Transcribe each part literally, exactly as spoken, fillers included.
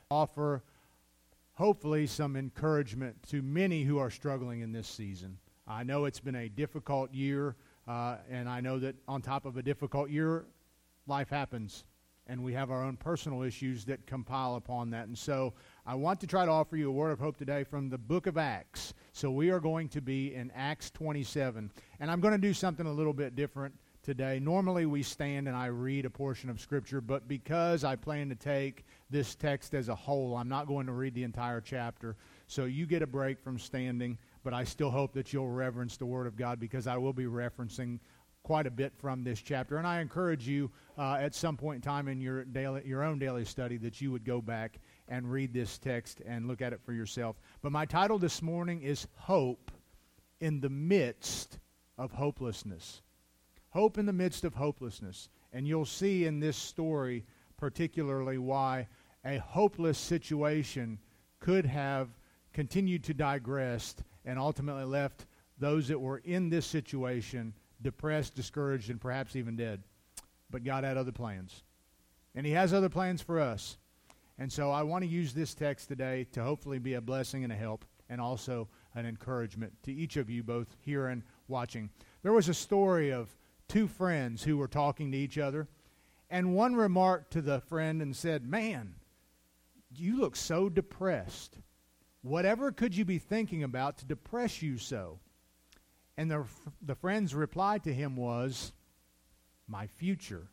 offer hopefully some encouragement to many who are struggling in this season. I know it's been a difficult year, uh, and I know that on top of a difficult year, life happens, and we have our own personal issues that compile upon that. And so I want to try to offer you a word of hope today from the book of Acts. So we are going to be in Acts twenty-seven, and I'm going to do something a little bit different today. Normally we stand and I read a portion of Scripture, but because I plan to take this text as a whole, I'm not going to read the entire chapter. So you get a break from standing, but I still hope that you'll reverence the Word of God, because I will be referencing quite a bit from this chapter. And I encourage you uh, at some point in time in your daily, your own daily study that you would go back and read this text and look at it for yourself. But my title this morning is Hope in the Midst of Hopelessness. Hope in the midst of hopelessness. And you'll see in this story particularly why a hopeless situation could have continued to digress and ultimately left those that were in this situation depressed, discouraged, and perhaps even dead. But God had other plans. And He has other plans for us. And so I want to use this text today to hopefully be a blessing and a help, and also an encouragement to each of you, both here and watching. There was a story of two friends who were talking to each other, and one remarked to the friend and said, "Man, you look so depressed. Whatever could you be thinking about to depress you so?" And the, the friend's reply to him was, "My future."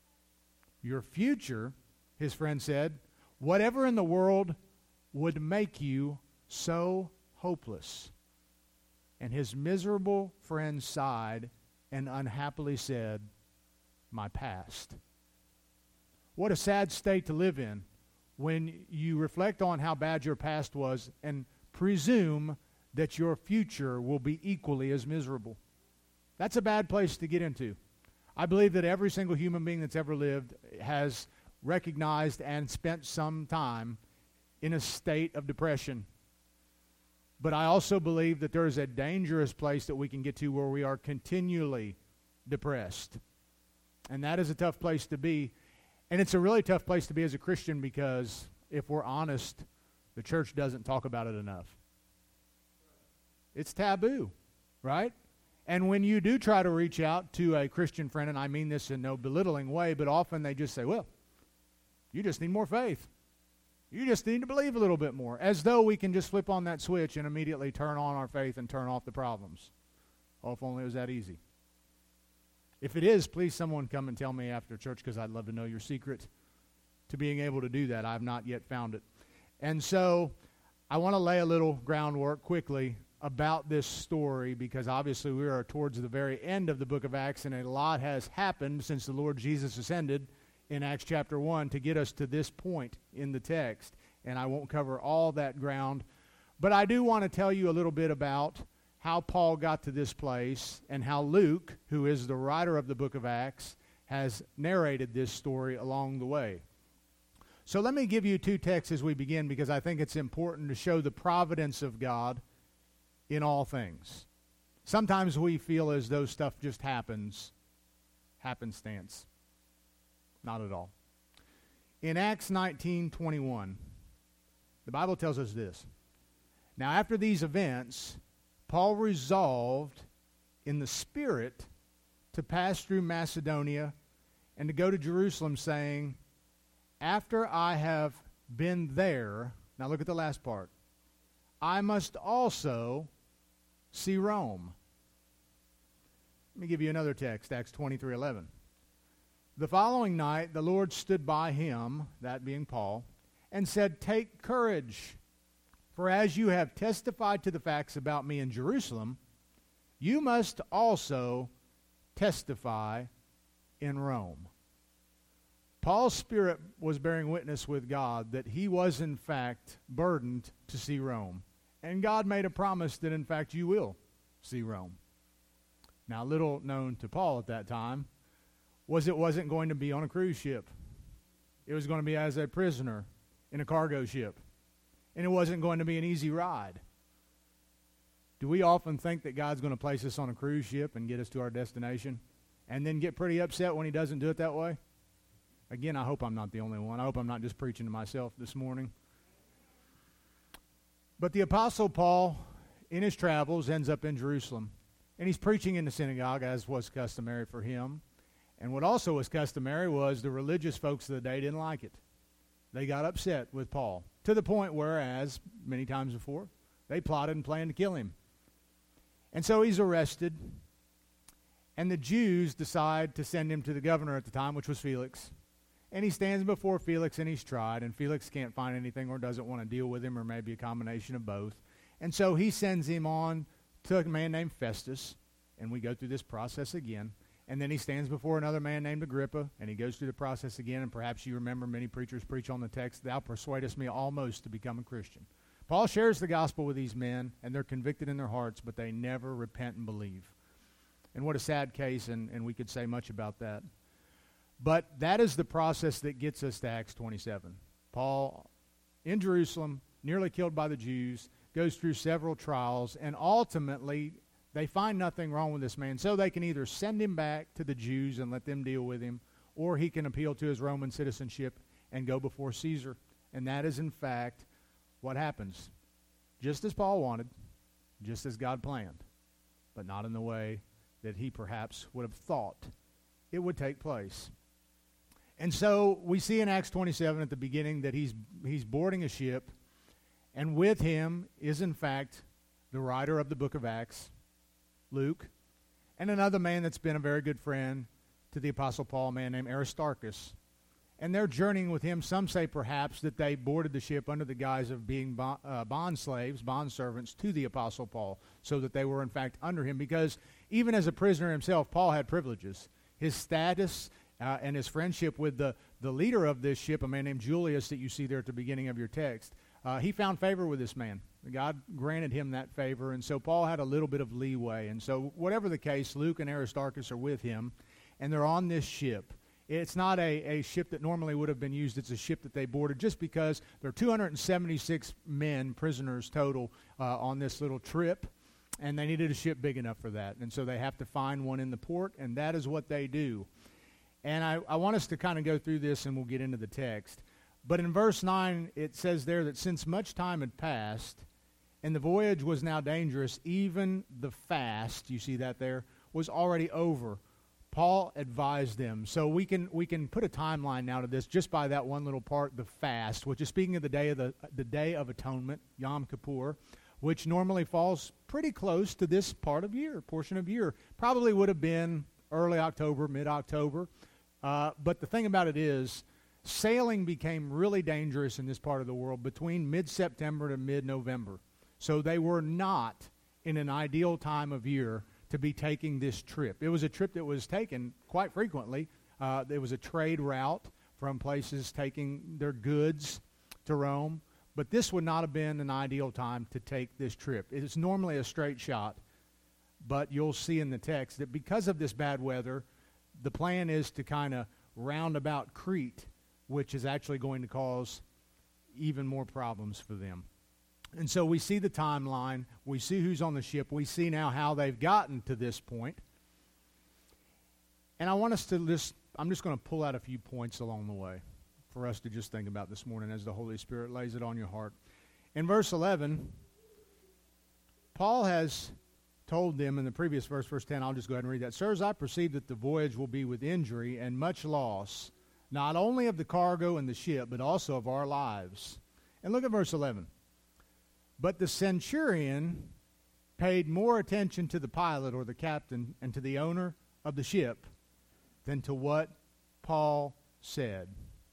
"Your future," his friend said, "whatever in the world would make you so hopeless?" And his miserable friend sighed and unhappily said, "My past." What a sad state to live in when you reflect on how bad your past was and presume that your future will be equally as miserable. That's a bad place to get into. I believe that every single human being that's ever lived has recognized and spent some time in a state of depression. But I also believe that there is a dangerous place that we can get to where we are continually depressed. And that is a tough place to be. And it's a really tough place to be as a Christian, because if we're honest, the church doesn't talk about it enough. It's taboo, right? And when you do try to reach out to a Christian friend, and I mean this in no belittling way, but often they just say, "Well, you just need more faith. You just need to believe a little bit more," as though we can just flip on that switch and immediately turn on our faith and turn off the problems. Oh, if only it was that easy. If it is, please someone come and tell me after church, because I'd love to know your secret to being able to do that. I've not yet found it. And so I want to lay a little groundwork quickly about this story, because obviously we are towards the very end of the book of Acts, and a lot has happened since the Lord Jesus ascended in Acts chapter one to get us to this point in the text. And I won't cover all that ground, but I do want to tell you a little bit about how Paul got to this place, and how Luke, who is the writer of the book of Acts, has narrated this story along the way. So let me give you two texts as we begin, because I think it's important to show the providence of God in all things. Sometimes we feel as though stuff just happens, happenstance. Not at all. In Acts nineteen twenty-one, the Bible tells us this: "Now after these events, Paul resolved in the Spirit to pass through Macedonia and to go to Jerusalem, saying, 'After I have been there,'" now look at the last part, "'I must also see Rome.'" Let me give you another text, Acts twenty-three eleven. "The following night the Lord stood by him," that being Paul, "and said, 'Take courage, for as you have testified to the facts about me in Jerusalem, you must also testify in Rome.'" Paul's spirit was bearing witness with God that he was in fact burdened to see Rome. And God made a promise that in fact you will see Rome. Now, little known to Paul at that time was it wasn't going to be on a cruise ship. It was going to be as a prisoner in a cargo ship. And it wasn't going to be an easy ride. Do we often think that God's going to place us on a cruise ship and get us to our destination, and then get pretty upset when He doesn't do it that way? Again, I hope I'm not the only one. I hope I'm not just preaching to myself this morning. But the Apostle Paul, in his travels, ends up in Jerusalem. And he's preaching in the synagogue, as was customary for him. And what also was customary was the religious folks of the day didn't like it. They got upset with Paul, to the point where, as many times before, they plotted and planned to kill him. And so he's arrested, and the Jews decide to send him to the governor at the time, which was Felix. And he stands before Felix, and he's tried, and Felix can't find anything or doesn't want to deal with him, or maybe a combination of both. And so he sends him on to a man named Festus, and we go through this process again. And then he stands before another man named Agrippa, and he goes through the process again. And perhaps you remember many preachers preach on the text, "Thou persuadest me almost to become a Christian." Paul shares the gospel with these men, and they're convicted in their hearts, but they never repent and believe. And what a sad case, and, and we could say much about that. But that is the process that gets us to Acts twenty-seven. Paul, in Jerusalem, nearly killed by the Jews, goes through several trials, and ultimately they find nothing wrong with this man, so they can either send him back to the Jews and let them deal with him, or he can appeal to his Roman citizenship and go before Caesar. And that is, in fact, what happens. Just as Paul wanted, just as God planned, but not in the way that he perhaps would have thought it would take place. And so we see in Acts twenty-seven at the beginning that he's he's boarding a ship, and with him is, in fact, the writer of the book of Acts, Luke, and another man that's been a very good friend to the Apostle Paul, a man named Aristarchus. And they're journeying with him. Some say perhaps that they boarded the ship under the guise of being bond, uh, bond slaves, bond servants to the Apostle Paul, so that they were in fact under him. Because even as a prisoner himself, Paul had privileges. His status uh, and his friendship with the, the leader of this ship, a man named Julius that you see there at the beginning of your text, uh, he found favor with this man. God granted him that favor, and so Paul had a little bit of leeway. And so whatever the case, Luke and Aristarchus are with him, and they're on this ship. It's not a, a ship that normally would have been used. It's a ship that they boarded just because there are two hundred seventy-six men, prisoners total, uh, on this little trip, and they needed a ship big enough for that. And so they have to find one in the port, and that is what they do. And I, I want us to kind of go through this, and we'll get into the text. But in verse nine, it says there that since much time had passed, and the voyage was now dangerous, even the fast, you see that there, was already over. Paul advised them. So we can we can put a timeline now to this just by that one little part, the fast, which is speaking of the day of the the Day of Atonement, Yom Kippur, which normally falls pretty close to this part of year, portion of year. Probably would have been early October, mid-October. Uh, but the thing about it is, sailing became really dangerous in this part of the world between mid-September to mid-November. So they were not in an ideal time of year to be taking this trip. It was a trip that was taken quite frequently. Uh, there was a trade route from places taking their goods to Rome, but this would not have been an ideal time to take this trip. It is normally a straight shot, but you'll see in the text that because of this bad weather, the plan is to kind of round about Crete, which is actually going to cause even more problems for them. And so we see the timeline. We see who's on the ship. We see now how they've gotten to this point. And I want us to just, I'm just going to pull out a few points along the way for us to just think about this morning as the Holy Spirit lays it on your heart. In verse eleven, Paul has told them in the previous verse, verse ten, I'll just go ahead and read that. Sirs, I perceive that the voyage will be with injury and much loss, not only of the cargo and the ship, but also of our lives. And look at verse eleven. But the centurion paid more attention to the pilot or the captain and to the owner of the ship than to what Paul said.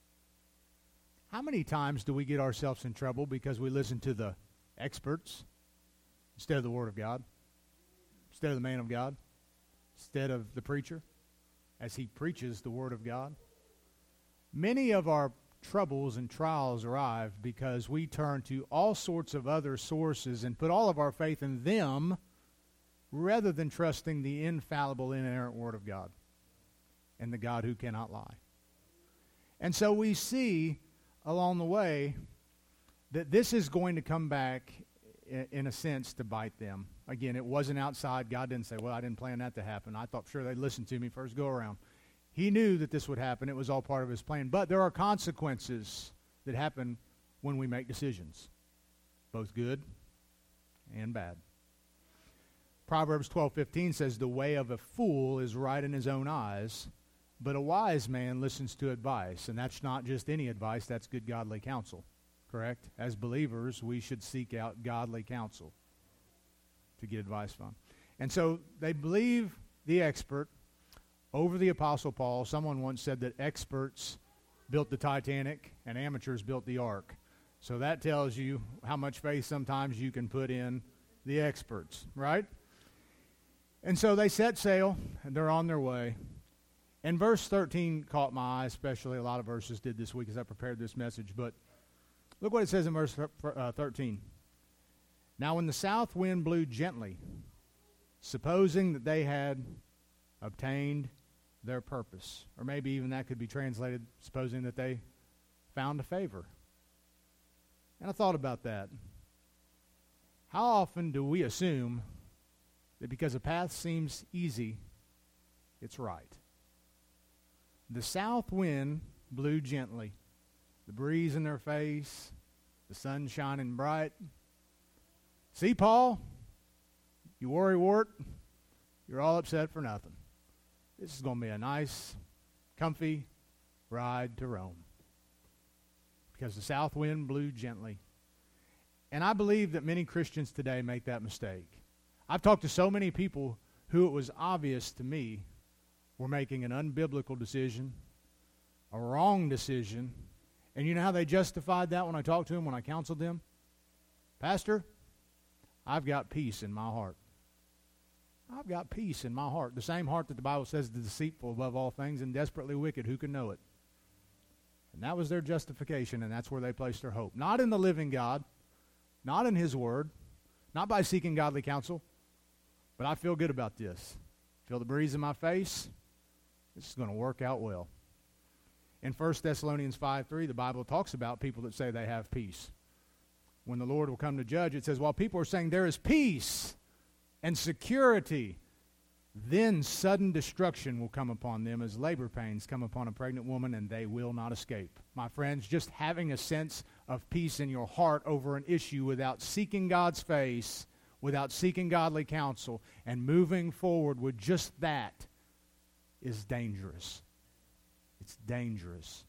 How many times do we get ourselves in trouble because we listen to the experts instead of the Word of God, instead of the man of God, instead of the preacher as he preaches the Word of God? Many of our troubles and trials arrive because we turn to all sorts of other sources and put all of our faith in them rather than trusting the infallible, inerrant Word of God and the God who cannot lie. And so we see along the way that this is going to come back, in a sense, to bite them. Again, it wasn't outside. God didn't say, well, I didn't plan that to happen. I thought sure they'd listen to me first go around. He knew that this would happen. It was all part of his plan. But there are consequences that happen when we make decisions, both good and bad. Proverbs twelve fifteen says, the way of a fool is right in his own eyes, but a wise man listens to advice. And that's not just any advice, that's good godly counsel. Correct? As believers, we should seek out godly counsel to get advice from. And so they believe the expert over the Apostle Paul. Someone once said that experts built the Titanic and amateurs built the ark. So that tells you how much faith sometimes you can put in the experts, right? And so they set sail, and they're on their way. And verse thirteen caught my eye, especially a lot of verses did this week as I prepared this message. But look what it says in verse thirteen. Now when the south wind blew gently, supposing that they had obtained their purpose. Or maybe even that could be translated, supposing that they found a favor. And I thought about that. How often do we assume that because a path seems easy, it's right? The south wind blew gently. The breeze in their face, the sun shining bright. See, Paul, you worry wart, you're all upset for nothing. This is going to be a nice, comfy ride to Rome. Because the south wind blew gently. And I believe that many Christians today make that mistake. I've talked to so many people who it was obvious to me were making an unbiblical decision, a wrong decision. And you know how they justified that when I talked to them, when I counseled them? Pastor, I've got peace in my heart. I've got peace in my heart. The same heart that the Bible says is deceitful above all things and desperately wicked. Who can know it? And that was their justification, and that's where they placed their hope. Not in the living God, not in His Word, not by seeking godly counsel, but I feel good about this. Feel the breeze in my face. This is going to work out well. In First Thessalonians five three, the Bible talks about people that say they have peace. When the Lord will come to judge, it says, while people are saying there is peace and security, then sudden destruction will come upon them as labor pains come upon a pregnant woman, and they will not escape. My friends, just having a sense of peace in your heart over an issue without seeking God's face, without seeking godly counsel, and moving forward with just that is dangerous. It's dangerous.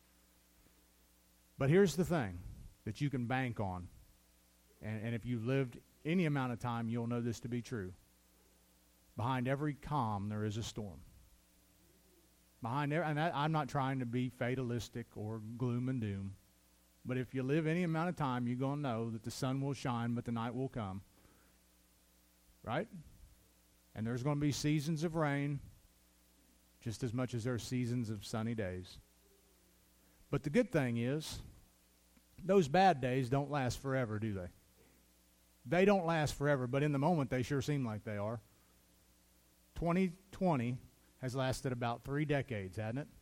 But here's the thing that you can bank on, and, and if you've lived any amount of time, you'll know this to be true. Behind every calm, there is a storm. Behind every, and I, I'm not trying to be fatalistic or gloom and doom, but if you live any amount of time, you're going to know that the sun will shine, but the night will come. Right? And there's going to be seasons of rain, just as much as there are seasons of sunny days. But the good thing is, those bad days don't last forever, do they? They don't last forever, but in the moment they sure seem like they are. twenty twenty has lasted about three decades, hasn't it?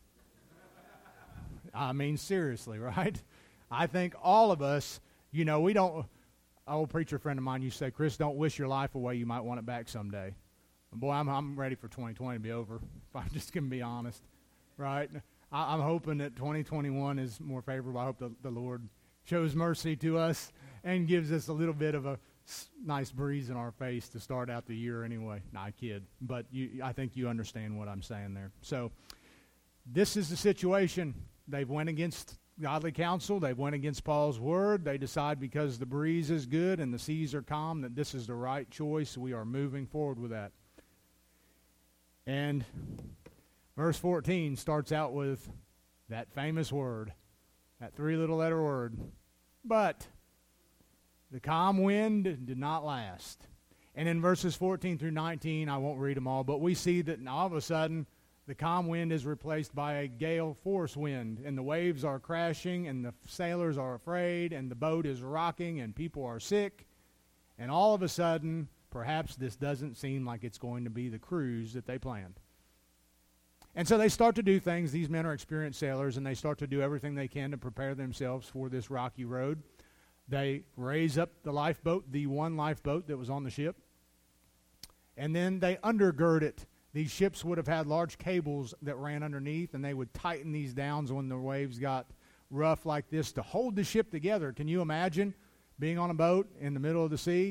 I mean, seriously, right? I think all of us, you know, we don't, an old preacher friend of mine used to say, Chris, don't wish your life away. You might want it back someday. Boy, I'm, I'm ready for twenty twenty to be over, if I'm just going to be honest, right? I, I'm hoping that twenty twenty-one is more favorable. I hope the, the Lord shows mercy to us and gives us a little bit of a s- nice breeze in our face to start out the year anyway. No, I kid. But you, I think you understand what I'm saying there. So this is the situation. They've went against godly counsel. They went against Paul's word. They decide because the breeze is good and the seas are calm that this is the right choice. We are moving forward with that. And verse fourteen starts out with that famous word, that three little letter word. But the calm wind did not last. And in verses fourteen through nineteen, I won't read them all, but we see that all of a sudden the calm wind is replaced by a gale force wind, and the waves are crashing, and the sailors are afraid, and the boat is rocking, and people are sick. And all of a sudden, perhaps this doesn't seem like it's going to be the cruise that they planned. And so they start to do things. These men are experienced sailors, and they start to do everything they can to prepare themselves for this rocky road. They raise up the lifeboat, the one lifeboat that was on the ship, and then they undergird it. These ships would have had large cables that ran underneath, and they would tighten these down when the waves got rough like this to hold the ship together. Can you imagine being on a boat in the middle of the sea?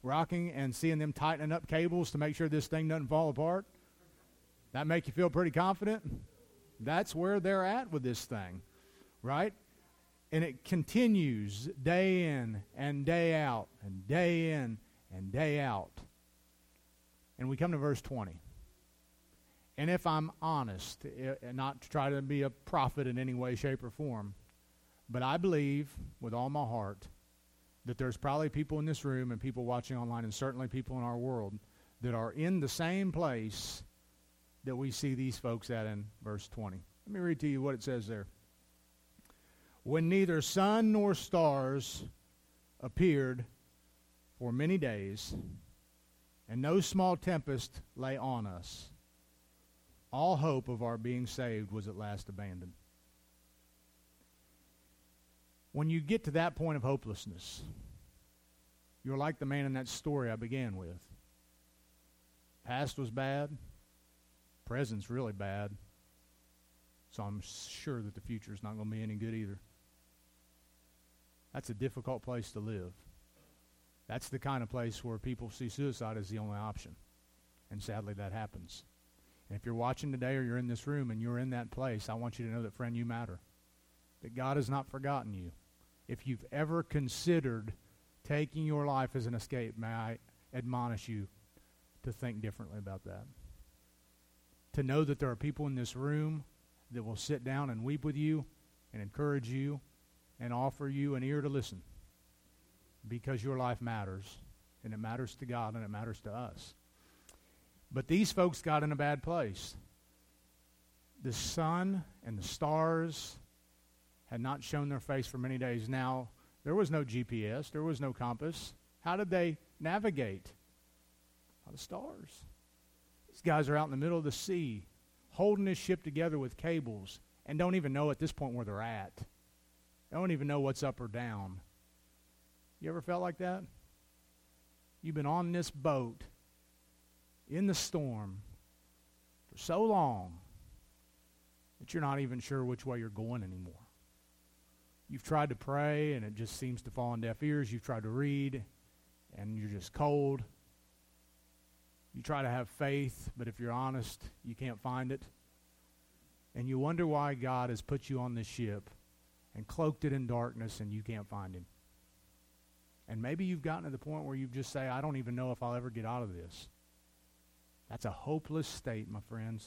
rocking and seeing them tightening up cables to make sure this thing doesn't fall apart? That make you feel pretty confident? That's where they're at with this thing, right? And it continues day in and day out and day in and day out. And we come to verse twenty. And if I'm honest, and not to try to be a prophet in any way, shape, or form, but I believe with all my heart that there's probably people in this room and people watching online and certainly people in our world that are in the same place that we see these folks at in verse twenty. Let me read to you what it says there. When neither sun nor stars appeared for many days, and no small tempest lay on us, all hope of our being saved was at last abandoned. When you get to that point of hopelessness, you're like the man in that story I began with. Past was bad. Present's really bad. So I'm sure that the future is not going to be any good either. That's a difficult place to live. That's the kind of place where people see suicide as the only option. And sadly, that happens. And if you're watching today or you're in this room and you're in that place, I want you to know that, friend, you matter. That God has not forgotten you. If you've ever considered taking your life as an escape, may I admonish you to think differently about that. To know that there are people in this room that will sit down and weep with you and encourage you and offer you an ear to listen. Because your life matters, and it matters to God, and it matters to us. But these folks got in a bad place. The sun and the stars had not shown their face for many days. Now, there was no G P S. There was no compass. How did they navigate? By the stars. These guys are out in the middle of the sea, holding this ship together with cables, and don't even know at this point where they're at. They don't even know what's up or down. You ever felt like that? You've been on this boat in the storm for so long that you're not even sure which way you're going anymore. You've tried to pray, and it just seems to fall on deaf ears. You've tried to read, and you're just cold. You try to have faith, but if you're honest, you can't find it. And you wonder why God has put you on this ship and cloaked it in darkness, and you can't find him. And maybe you've gotten to the point where you just say, I don't even know if I'll ever get out of this. That's a hopeless state, my friends.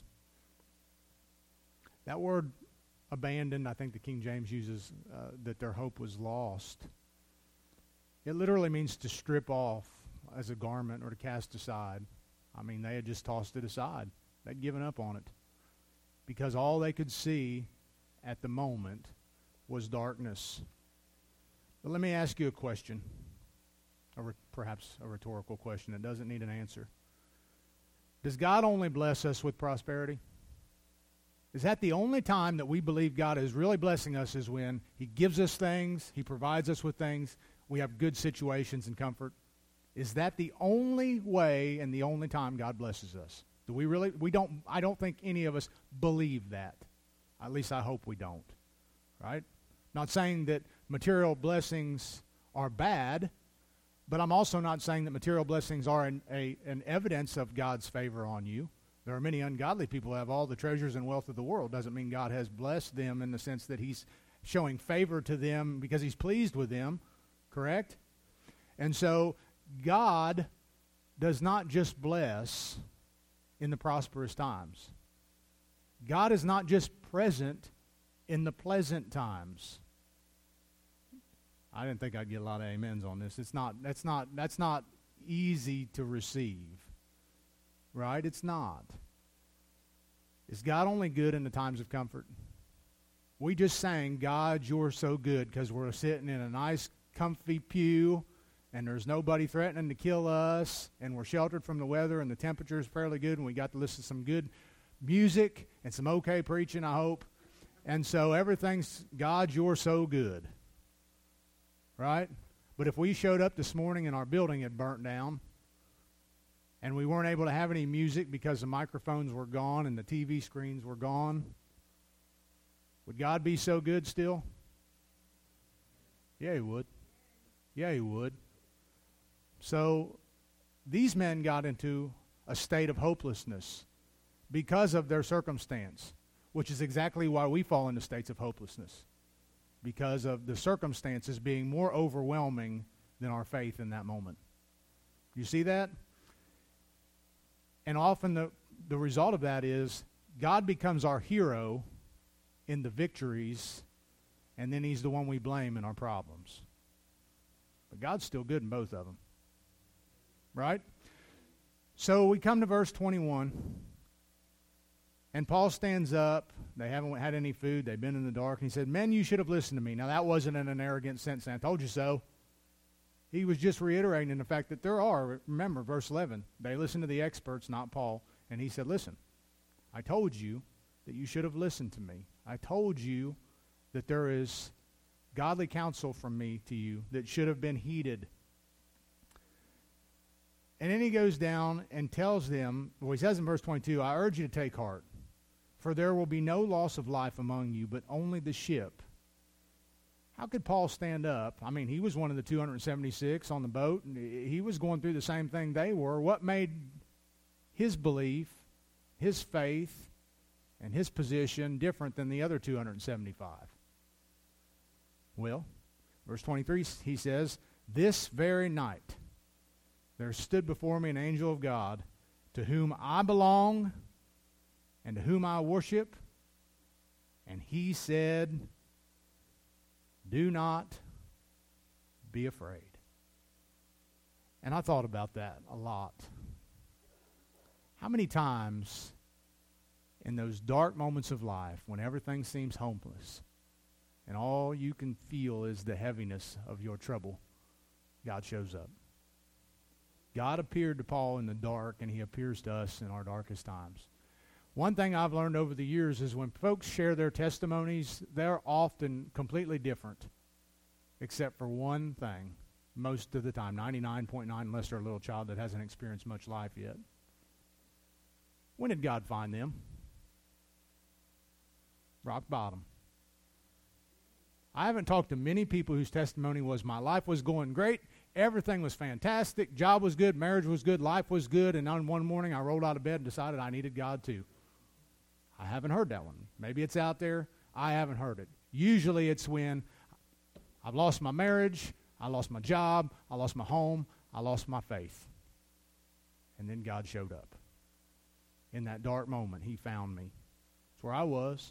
That word abandoned, I think the King James uses uh, that their hope was lost. It literally means to strip off as a garment or to cast aside. I mean, they had just tossed it aside. They'd given up on it. Because all they could see at the moment was darkness. But let me ask you a question. A re- perhaps a rhetorical question that doesn't need an answer. Does God only bless us with prosperity? Is that the only time that we believe God is really blessing us is when he gives us things, he provides us with things, we have good situations and comfort? Is that the only way and the only time God blesses us? Do we really? We don't. I don't think any of us believe that. At least I hope we don't. Right? Not saying that material blessings are bad, but I'm also not saying that material blessings are an, a, an evidence of God's favor on you. There are many ungodly people who have all the treasures and wealth of the world. Doesn't mean God has blessed them in the sense that he's showing favor to them because he's pleased with them. Correct? And so God does not just bless in the prosperous times. God is not just present in the pleasant times. I didn't think I'd get a lot of amens on this. It's not, that's not, that's not easy to receive. Right? It's not. Is God only good in the times of comfort? We just sang, God, you're so good, because we're sitting in a nice, comfy pew, and there's nobody threatening to kill us, and we're sheltered from the weather, and the temperature is fairly good, and we got to listen to some good music and some okay preaching, I hope. And so everything's, God, you're so good. Right? But if we showed up this morning and our building had burnt down, and we weren't able to have any music because the microphones were gone and the T V screens were gone, would God be so good still? Yeah, he would. Yeah, he would. So these men got into a state of hopelessness because of their circumstance, which is exactly why we fall into states of hopelessness, because of the circumstances being more overwhelming than our faith in that moment. You see that? And often the, the result of that is God becomes our hero in the victories, and then he's the one we blame in our problems. But God's still good in both of them. Right? So we come to verse twenty-one, and Paul stands up. They haven't had any food. They've been in the dark. And he said, men, you should have listened to me. Now, that wasn't in an arrogant sense, and I told you so. He was just reiterating the fact that there are, remember, verse eleven, they listened to the experts, not Paul. And he said, listen, I told you that you should have listened to me. I told you that there is godly counsel from me to you that should have been heeded. And then he goes down and tells them, well, he says in verse twenty-two, I urge you to take heart, for there will be no loss of life among you, but only the ship. How could Paul stand up? I mean, he was one of the two hundred seventy-six on the boat, and he was going through the same thing they were. What made his belief, his faith, and his position different than the other two hundred seventy-five? Well, verse twenty-three, he says, this very night there stood before me an angel of God, to whom I belong and to whom I worship, and he said, do not be afraid. And I thought about that a lot. How many times in those dark moments of life when everything seems hopeless and all you can feel is the heaviness of your trouble, God shows up? God appeared to Paul in the dark, and he appears to us in our darkest times. One thing I've learned over the years is when folks share their testimonies, they're often completely different, except for one thing, most of the time, ninety-nine point nine, unless they're a little child that hasn't experienced much life yet. When did God find them? Rock bottom. I haven't talked to many people whose testimony was, my life was going great, everything was fantastic, job was good, marriage was good, life was good, and on one morning I rolled out of bed and decided I needed God too. I haven't heard that one. Maybe it's out there. I haven't heard it. Usually it's when I've lost my marriage, I lost my job, I lost my home, I lost my faith. And then God showed up. In that dark moment, he found me. That's where I was.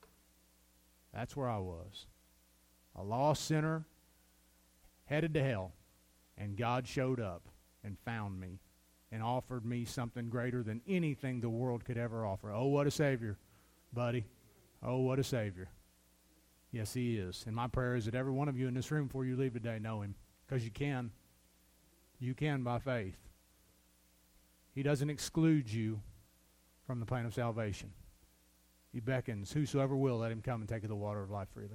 That's where I was. A lost sinner headed to hell. And God showed up and found me and offered me something greater than anything the world could ever offer. Oh, what a Savior, buddy. Oh, what a Savior. Yes, he is. And my prayer is that every one of you in this room before you leave today know him, because you can. You can by faith. He doesn't exclude you from the plan of salvation. He beckons, whosoever will, let him come and take of the water of life freely.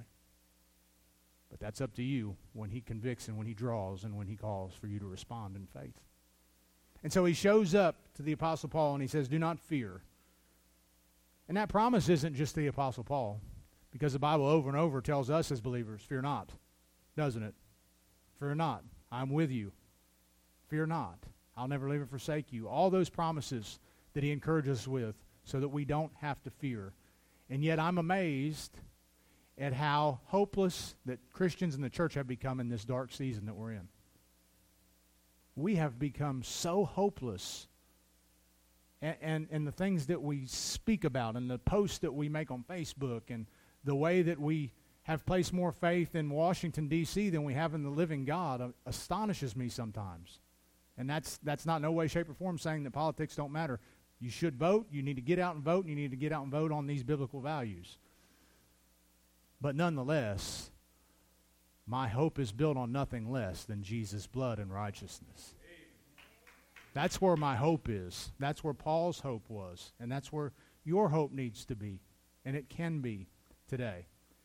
But that's up to you when he convicts and when he draws and when he calls for you to respond in faith. And so he shows up to the Apostle Paul and he says, do not fear. And that promise isn't just the Apostle Paul, because the Bible over and over tells us as believers, fear not, doesn't it? Fear not, I'm with you. Fear not, I'll never leave or forsake you. All those promises that he encourages us with so that we don't have to fear. And yet I'm amazed at how hopeless that Christians in the church have become in this dark season that we're in. We have become so hopeless, and, and, and the things that we speak about and the posts that we make on Facebook and the way that we have placed more faith in Washington, D C than we have in the living God uh, astonishes me sometimes. And that's, that's not no way, shape, or form saying that politics don't matter. You should vote. You need to get out and vote, and you need to get out and vote on these biblical values. But nonetheless, my hope is built on nothing less than Jesus' blood and righteousness. That's where my hope is. That's where Paul's hope was. And that's where your hope needs to be. And it can be today.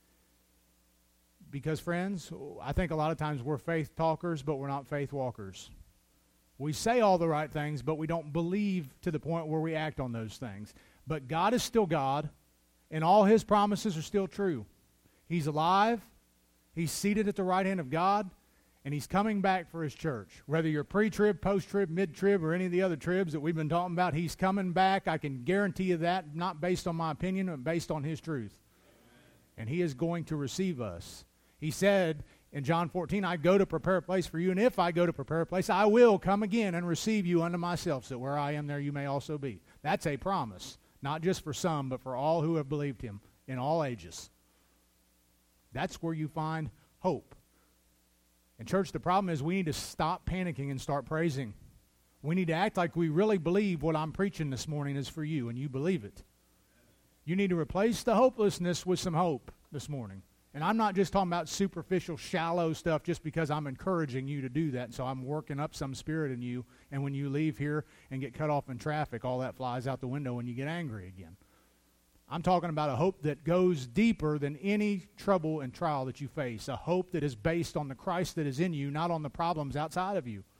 Because, friends, I think a lot of times we're faith talkers, but we're not faith walkers. We say all the right things, but we don't believe to the point where we act on those things. But God is still God, and all his promises are still true. He's alive. He's seated at the right hand of God. And He's coming back for His church. Whether you're pre-trib, post-trib, mid-trib, or any of the other tribs that we've been talking about, He's coming back. I can guarantee you that, not based on my opinion, but based on His truth. And He is going to receive us. He said in John fourteen, I go to prepare a place for you, and if I go to prepare a place, I will come again and receive you unto myself, so that where I am, there you may also be. That's a promise, not just for some, but for all who have believed Him in all ages. That's where you find hope. And church, the problem is we need to stop panicking and start praising. We need to act like we really believe what I'm preaching this morning is for you, and you believe it. You need to replace the hopelessness with some hope this morning. And I'm not just talking about superficial, shallow stuff just because I'm encouraging you to do that, and so I'm working up some spirit in you, and when you leave here and get cut off in traffic, all that flies out the window and you get angry again. I'm talking about a hope that goes deeper than any trouble and trial that you face, a hope that is based on the Christ that is in you, not on the problems outside of you.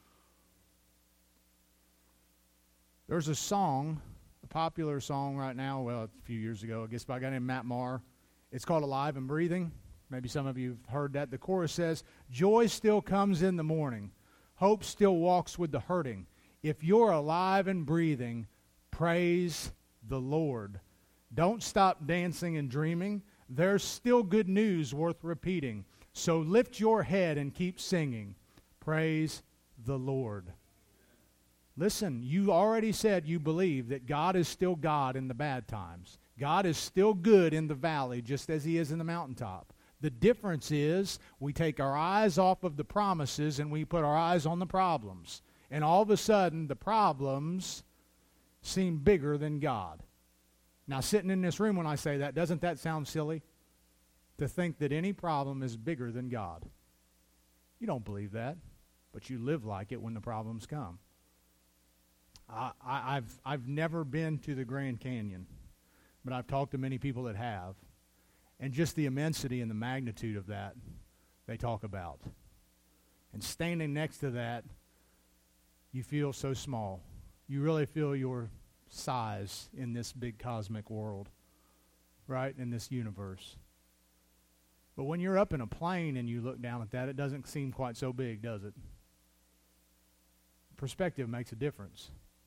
There's a song, a popular song right now, well, a few years ago, I guess by a guy named Matt Maher. It's called Alive and Breathing. Maybe some of you have heard that. The chorus says, joy still comes in the morning. Hope still walks with the hurting. If you're alive and breathing, praise the Lord. Don't stop dancing and dreaming. There's still good news worth repeating. So lift your head and keep singing. Praise the Lord. Listen, you already said you believe that God is still God in the bad times. God is still good in the valley just as He is in the mountaintop. The difference is we take our eyes off of the promises and we put our eyes on the problems. And all of a sudden, the problems seem bigger than God. Now, sitting in this room when I say that, doesn't that sound silly? To think that any problem is bigger than God. You don't believe that, but you live like it when the problems come. I, I, I've, I've never been to the Grand Canyon, but I've talked to many people that have. And just the immensity and the magnitude of that they talk about. And standing next to that, you feel so small. You really feel your size in this big cosmic world, right, in this universe. But when you're up in a plane and you look down at that, it doesn't seem quite so big, does it? Perspective makes a difference.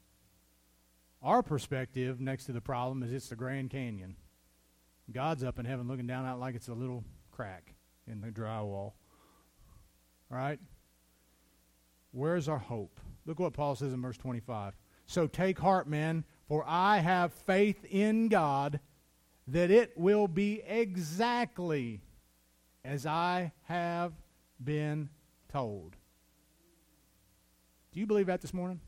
Our perspective next to the problem is it's the Grand Canyon. God's up in heaven looking down out like it's a little crack in the drywall. Right? Where's our hope? Look what Paul says in verse twenty-five. So take heart, men, for I have faith in God that it will be exactly as I have been told. Do you believe that this morning?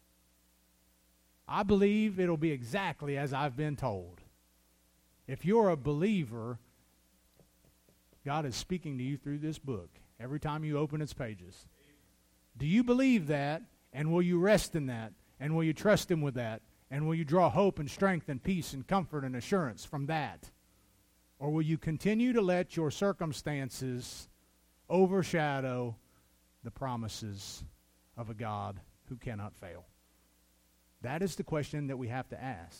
I believe it'll be exactly as I've been told. If you're a believer, God is speaking to you through this book every time you open its pages. Do you believe that, and will you rest in that, and will you trust Him with that, and will you draw hope and strength and peace and comfort and assurance from that? Or will you continue to let your circumstances overshadow the promises of a God who cannot fail? That is the question that we have to ask.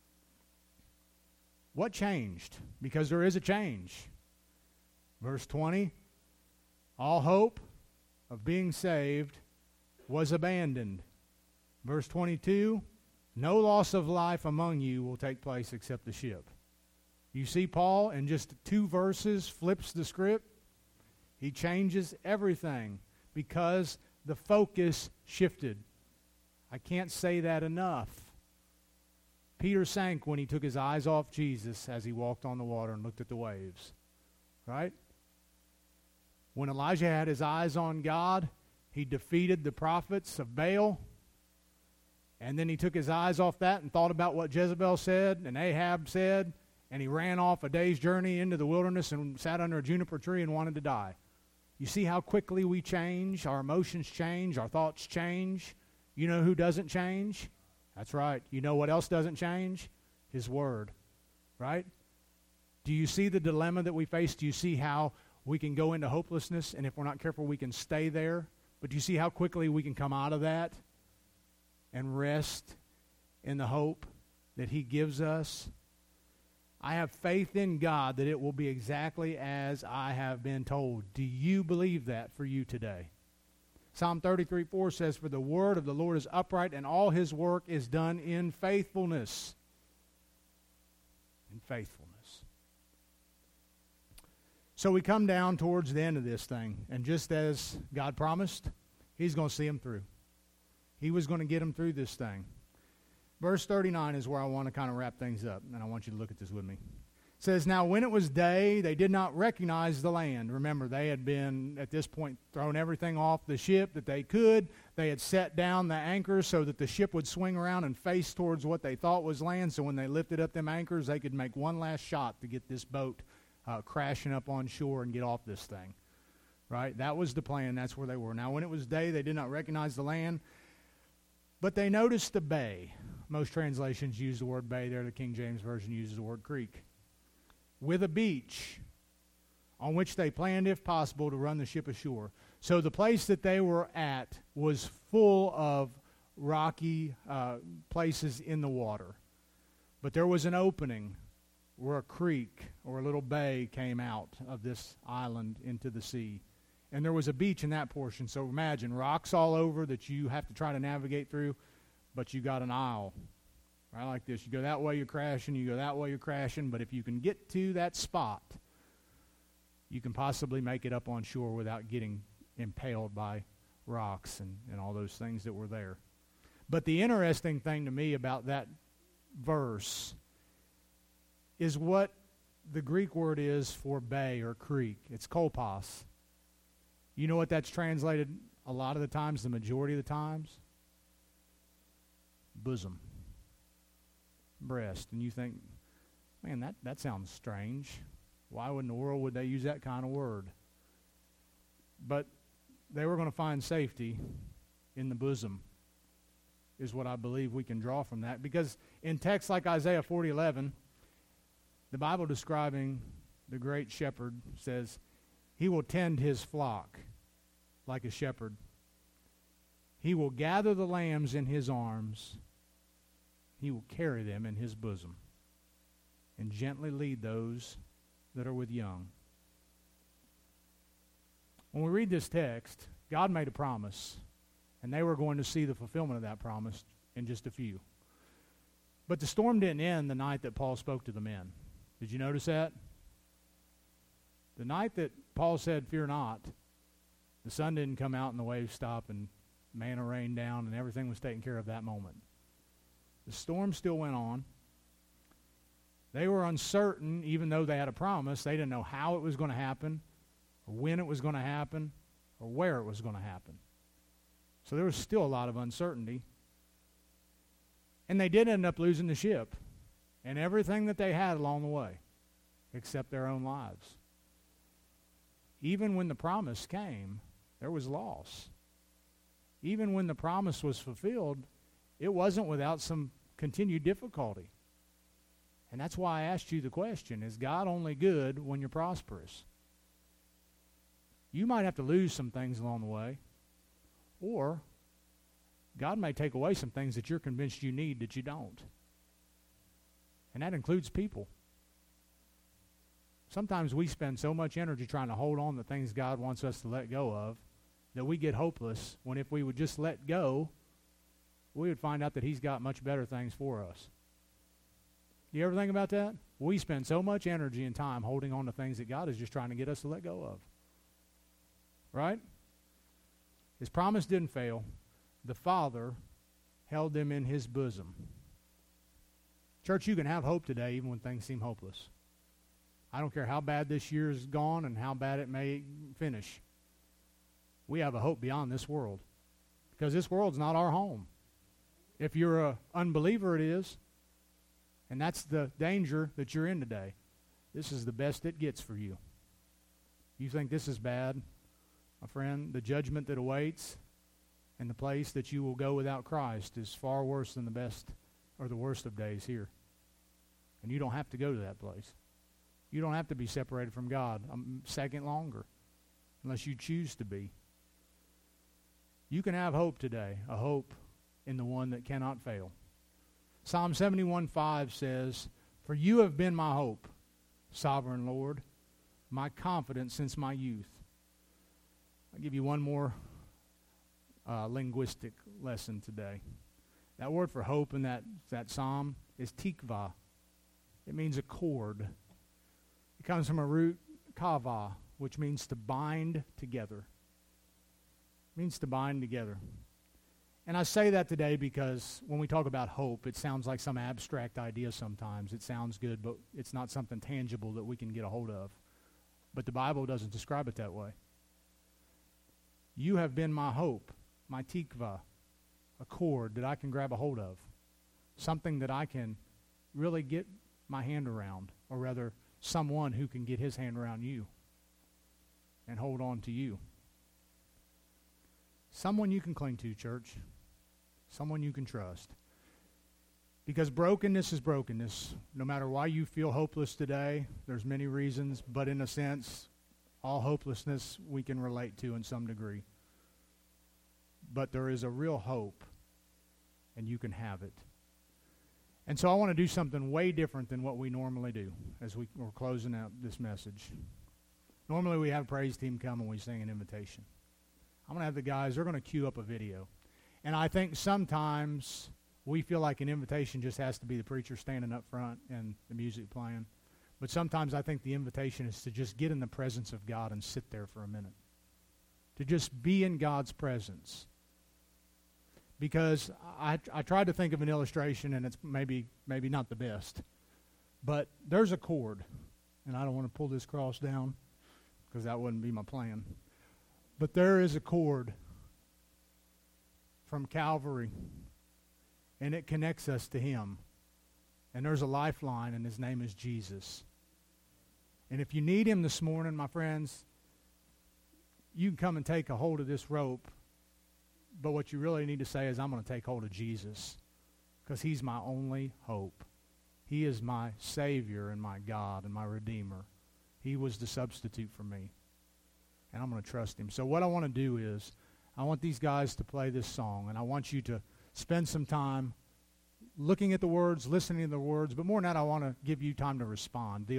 What changed? Because there is a change. Verse twenty, all hope of being saved was abandoned. Verse twenty-two, no loss of life among you will take place except the ship. You see Paul in just two verses flips the script. He changes everything because the focus shifted. I can't say that enough. Peter sank when he took his eyes off Jesus as he walked on the water and looked at the waves. Right? When Elijah had his eyes on God, he defeated the prophets of Baal. And then he took his eyes off that and thought about what Jezebel said and Ahab said. And he ran off a day's journey into the wilderness and sat under a juniper tree and wanted to die. You see how quickly we change? Our emotions change. Our thoughts change. You know who doesn't change? That's right. You know what else doesn't change? His Word. Right? Do you see the dilemma that we face? Do you see how we can go into hopelessness, and if we're not careful, we can stay there? But do you see how quickly we can come out of that and rest in the hope that He gives us? I have faith in God that it will be exactly as I have been told. Do you believe that for you today? Psalm thirty-three four says, for the word of the Lord is upright, and all his work is done in faithfulness. In faithfulness. So we come down towards the end of this thing, and just as God promised, he's going to see them through. He was going to get them through this thing. Verse thirty-nine is where I want to kind of wrap things up, and I want you to look at this with me. It says, now when it was day, they did not recognize the land. Remember, they had been, at this point, thrown everything off the ship that they could. They had set down the anchors so that the ship would swing around and face towards what they thought was land, so when they lifted up them anchors, they could make one last shot to get this boat uh, crashing up on shore and get off this thing. Right? That was the plan. That's where they were. Now, when it was day, they did not recognize the land, but they noticed the bay. Most translations use the word bay there. The King James Version uses the word creek. With a beach on which they planned, if possible, to run the ship ashore. So the place that they were at was full of rocky uh, places in the water. But there was an opening where a creek or a little bay came out of this island into the sea. And there was a beach in that portion. So imagine rocks all over that you have to try to navigate through, but you got an aisle. Right, like this. You go that way, you're crashing. You go that way, you're crashing. But if you can get to that spot, you can possibly make it up on shore without getting impaled by rocks and, and all those things that were there. But the interesting thing to me about that verse is what the Greek word is for bay or creek. It's kolpos. You know what that's translated a lot of the times, the majority of the times? Bosom. Breast. And you think, man, that, that sounds strange. Why in the world would they use that kind of word? But they were going to find safety in the bosom, is what I believe we can draw from that. Because in texts like Isaiah forty eleven, the Bible describing the great shepherd says, he will tend his flock like a shepherd. He will gather the lambs in his arms. He will carry them in his bosom and gently lead those that are with young. When we read this text, God made a promise, and they were going to see the fulfillment of that promise in just a few. But the storm didn't end the night that Paul spoke to the men. Did you notice that? The night that Paul said, fear not, the sun didn't come out and the waves stopped and manna rained down and everything was taken care of that moment. The storm still went on. They were uncertain, even though they had a promise. They didn't know how it was going to happen, or when it was going to happen, or where it was going to happen. So there was still a lot of uncertainty. And they did end up losing the ship and everything that they had along the way, except their own lives. Even when the promise came, there was loss. Even when the promise was fulfilled, it wasn't without some continued difficulty. And that's why I asked you the question, is God only good when you're prosperous? You might have to lose some things along the way, or God may take away some things that you're convinced you need that you don't. And that includes people. Sometimes we spend so much energy trying to hold on to things God wants us to let go of that we get hopeless, when if we would just let go, we would find out that he's got much better things for us. You ever think about that? We spend so much energy and time holding on to things that God is just trying to get us to let go of. Right? His promise didn't fail. The Father held them in his bosom. Church, you can have hope today even when things seem hopeless. I don't care how bad this year's gone and how bad it may finish. We have a hope beyond this world, because this world's not our home. If you're an unbeliever, it is. And that's the danger that you're in today. This is the best it gets for you. You think this is bad, my friend? The judgment that awaits and the place that you will go without Christ is far worse than the best or the worst of days here. And you don't have to go to that place. You don't have to be separated from God a second longer unless you choose to be. You can have hope today, a hope in the one that cannot fail. Psalm seventy-one five says, For you have been my hope, sovereign Lord, my confidence since my youth. I'll give you one more uh, linguistic lesson today. That word for hope in that, that psalm is tikva. It means a cord. It comes from a root, kava, which means to bind together. It means to bind together. And I say that today because when we talk about hope, it sounds like some abstract idea sometimes. It sounds good, but it's not something tangible that we can get a hold of. But the Bible doesn't describe it that way. You have been my hope, my tikva, a cord that I can grab a hold of, something that I can really get my hand around, or rather, someone who can get his hand around you and hold on to you. Someone you can cling to, church. Someone you can trust. Because brokenness is brokenness. No matter why you feel hopeless today, there's many reasons, but in a sense, all hopelessness we can relate to in some degree. But there is a real hope, and you can have it. And so I want to do something way different than what we normally do as we, we're closing out this message. Normally we have a praise team come and we sing an invitation. I'm going to have the guys, they're going to cue up a video. And I think sometimes we feel like an invitation just has to be the preacher standing up front and the music playing. But sometimes I think the invitation is to just get in the presence of God and sit there for a minute. To just be in God's presence. Because I, I tried to think of an illustration, and it's maybe maybe not the best. But there's a cord, and I don't want to pull this cross down because that wouldn't be my plan. But there is a cord from Calvary, and it connects us to Him. And there's a lifeline, and His name is Jesus. And if you need Him this morning, my friends, you can come and take a hold of this rope. But what you really need to say is, I'm going to take hold of Jesus, because He's my only hope. He is my Savior and my God and my Redeemer. He was the substitute for me. And I'm going to trust Him. So what I want to do is, I want these guys to play this song, and I want you to spend some time looking at the words, listening to the words, but more than that, I want to give you time to respond. The